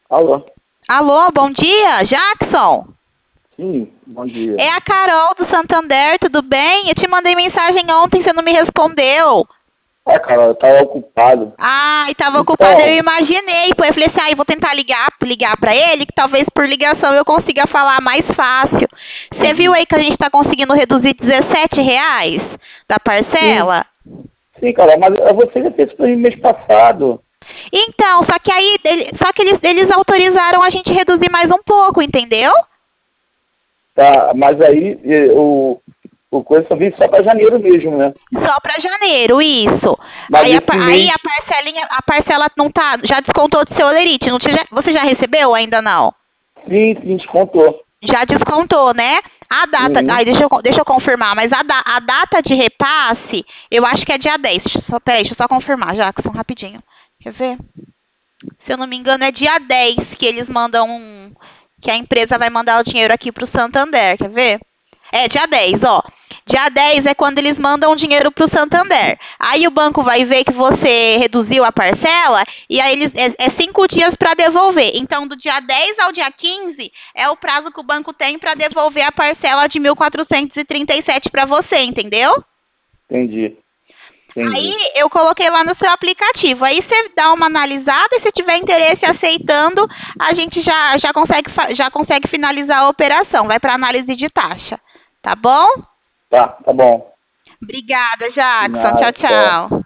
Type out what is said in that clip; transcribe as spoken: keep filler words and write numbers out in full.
Alô? Alô, bom dia, Jackson? Sim, bom dia. É a Carol do Santander, tudo bem? Eu te mandei mensagem ontem, você não me respondeu. É, cara, eu tava ocupado. Ah, estava ocupado, eu Então, imaginei. Pô, eu falei assim, ah, eu vou tentar ligar, ligar para ele, que talvez por ligação eu consiga falar mais fácil. Você viu uhum. aí que a gente está conseguindo reduzir dezessete reais da Sim, parcela? sim, cara, mas você já fez isso pra mim mês passado. Então, só que aí, ele- só que eles, eles autorizaram a gente reduzir mais um pouco, entendeu? Tá, mas aí eh, o, o coisa só vem só pra janeiro mesmo, né? Só para janeiro, isso. Mas Aí a, esse par- aí mês, a parcelinha, a parcela não tá, já descontou do seu Olerite, não te- já- você já recebeu ou ainda não? sim, sim, descontou. Já descontou, né? A data, Uhum. aí deixa eu, deixa eu confirmar, mas a, da- a data de repasse, eu acho que é dia dez. Deixa eu só, peraí, deixa eu só confirmar, Jackson, rapidinho. Quer ver? Se eu não me engano, é dia dez que eles mandam um, que a empresa vai mandar o dinheiro aqui pro Santander, quer ver? É, dia dez, ó. Dia dez é quando eles mandam o dinheiro pro Santander. Aí o banco vai ver que você reduziu a parcela e aí eles é, é cinco dias para devolver. Então, do dia dez ao dia quinze é o prazo que o banco tem para devolver a parcela de mil quatrocentos e trinta e sete para você, entendeu? Entendi, entendi. Aí eu coloquei lá no seu aplicativo. Aí você dá uma analisada e se tiver interesse aceitando, a gente já, já, consegue, já consegue finalizar a operação. Vai para análise de taxa. Tá bom? Tá, tá bom. Obrigada, Jackson. Tchau, Nada, tchau. tchau.